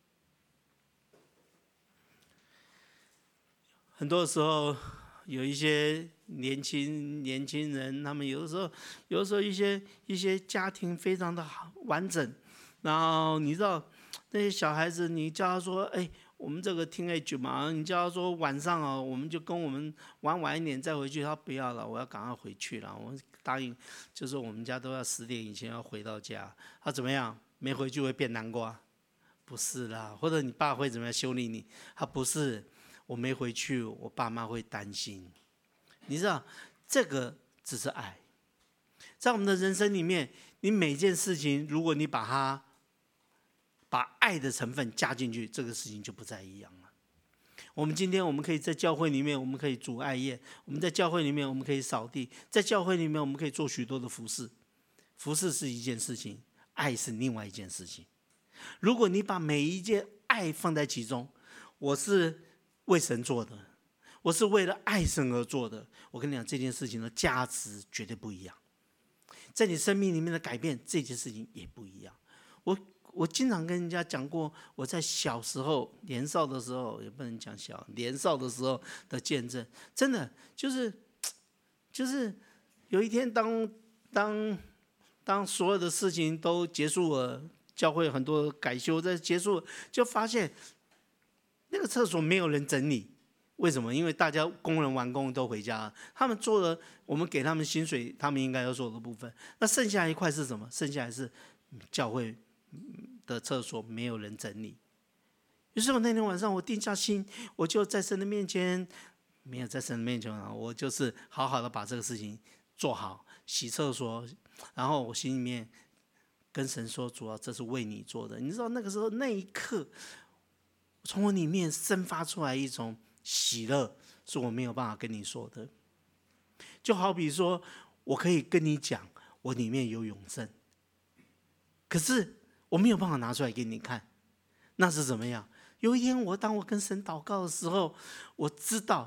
很多时候有一些年轻年轻人，他们有的时候有的时候一些一些家庭非常的完整，然后你知道那些小孩子，你叫他说，哎，我们这个teenage嘛，你叫他说晚上哦，我们就跟我们玩晚一点再回去，他不要了，我要赶快回去了，我答应，就是我们家都要十点以前要回到家。他怎么样？没回去会变南瓜？不是啦，或者你爸会怎么样修理你？他不是，我没回去，我爸妈会担心。你知道，这个只是爱。在我们的人生里面，你每件事情，如果你把它把爱的成分加进去，这个事情就不再一样了。我们今天我们可以在教会里面，我们可以煮爱宴；我们在教会里面，我们可以扫地；在教会里面，我们可以做许多的服事。服事是一件事情，爱是另外一件事情。如果你把每一件爱放在其中，我是为神做的，我是为了爱神而做的，我跟你讲，这件事情的价值绝对不一样。在你生命里面的改变，这件事情也不一样。我我经常跟人家讲过，我在小时候年少的时候，也不能讲小，年少的时候的见证，真的就是就是有一天当当当所有的事情都结束了，教会很多改修在结束，就发现那个厕所没有人整理。为什么？因为大家工人完工都回家了，他们做了我们给他们薪水，他们应该要做的部分。那剩下一块是什么？剩下来是教会的厕所没有人整理。于是我那天晚上我定下心，我就在神的面前，没有在神的面前，我就是好好的把这个事情做好，洗厕所。然后我心里面跟神说：“主啊，这是为你做的。”你知道那个时候那一刻，从我里面生发出来一种喜乐，是我没有办法跟你说的。就好比说，我可以跟你讲，我里面有永生，可是我没有办法拿出来给你看。那是怎么样？有一天我当我跟神祷告的时候，我知道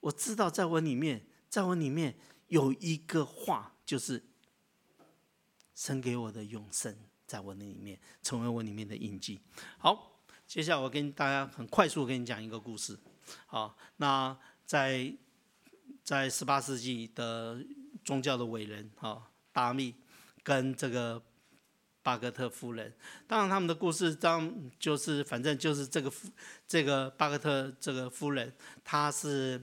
我知道在我里面，在我里面有一个话，就是神给我的永生，在我的里面成为我里面的印记。好，接下来我跟大家很快速跟你讲一个故事。好，那在在十八世纪的宗教的伟人啊，达密跟这个巴格特夫人，当然他们的故事当就是反正就是这个这个巴格特这个夫人，她是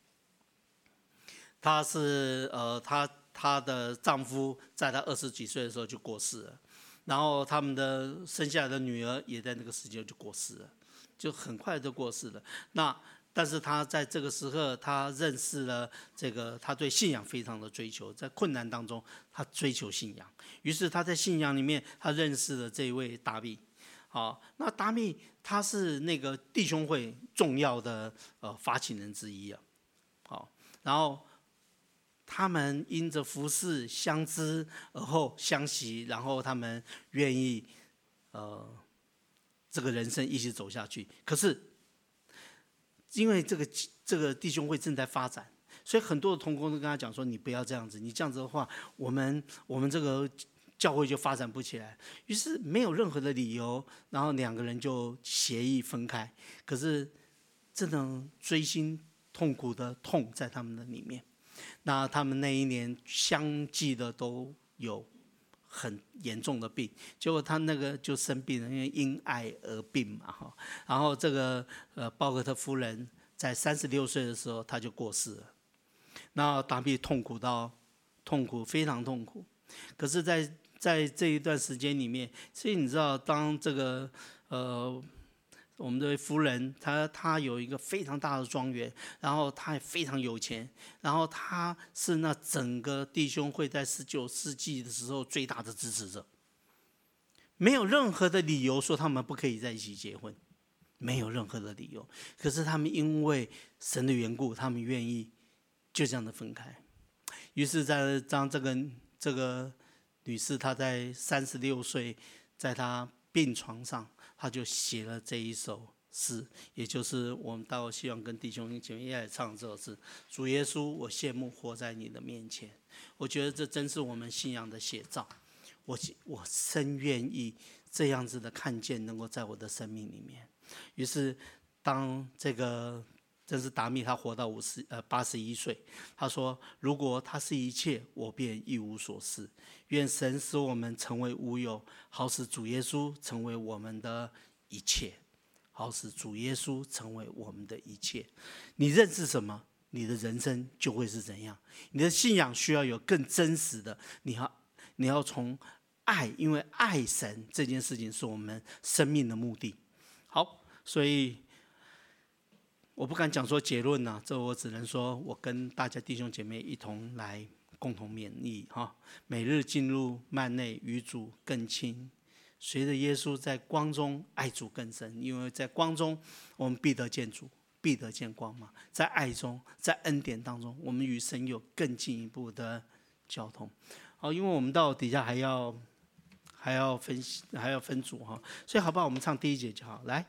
她是呃她她的丈夫在她二十几岁的时候就过世了，然后他们的生下来的女儿也在那个时间就过世了，就很快就过世了。那但是他在这个时刻，他认识了这个，他对信仰非常的追求，在困难当中，他追求信仰。于是他在信仰里面，他认识了这一位达密。好，那达密他是那个弟兄会重要的呃发起人之一啊。好，然后他们因着服事相知而后相惜，然后他们愿意呃这个人生一起走下去。可是因为这个这个弟兄会正在发展，所以很多的同工都跟他讲说：“你不要这样子，你这样子的话，我们我们这个教会就发展不起来。”于是没有任何的理由，然后两个人就协议分开。可是这种锥心痛苦的痛在他们的里面。那他们那一年相继的都有很严重的病，结果他那个就生病了，因为因爱而病嘛哈。然后这个呃鲍格特夫人在三十六岁的时候，他就过世了。那达密痛苦到痛苦，非常痛苦。可是在，在在这一段时间里面，所以你知道，当这个呃我们的夫人，她她有一个非常大的庄园，然后她也非常有钱，然后她是那整个弟兄会在十九世纪的时候最大的支持者，没有任何的理由说他们不可以在一起结婚，没有任何的理由。可是他们因为神的缘故，他们愿意就这样的分开。于是，在当这个这个女士她在三十六岁，在她病床上，他就写了这一首诗，也就是我们到希望跟弟兄姐妹一起唱这首诗：主耶稣，我羡慕活在你的面前。我觉得这真是我们信仰的写照。我我深愿意这样子的看见，能够在我的生命里面。于是，当这个真是达密，他活到五十呃八十一岁，他说：如果他是一切，我便一无所失。愿神使我们成为无有，好使主耶稣成为我们的一切，好使主耶稣成为我们的一切。你认识什么，你的人生就会是怎样。你的信仰需要有更真实的，你要你要从爱，因为爱神这件事情是我们生命的目的。好，所以我不敢讲说结论啊，这我只能说，我跟大家弟兄姐妹一同来共同勉励哈，每日进入幔内，与主更亲，随着耶稣在光中爱主更深，因为在光中我们必得见主，必得见光嘛。在爱中，在恩典当中，我们与神有更进一步的交通。好，因为我们到底下还要还要分还要分组哈，所以好不好？我们唱第一节就好，来。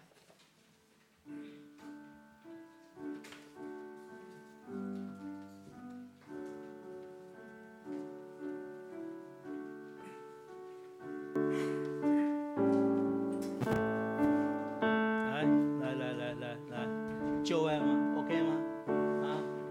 就爱吗 ？OK 吗？啊？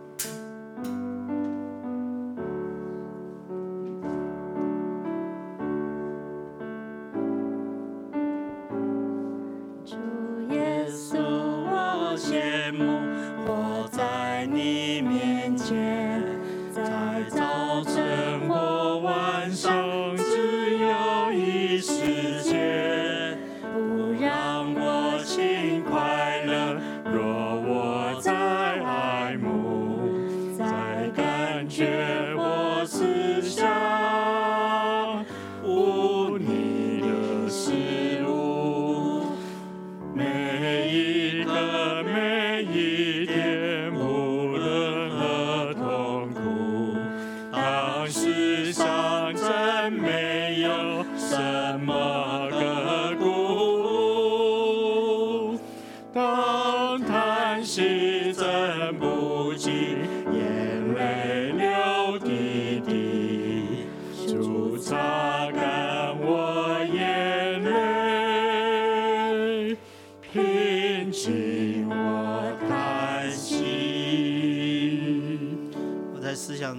主耶稣，我羡慕活在你面前，在早晨或晚上，只有一时间，不让我心快乐。若我在爱慕，在感觉我思想，无你的事物，每一刻每一天，无论何痛苦，当世上真没有什么可顾，当叹息真不及心我开心。 我在思想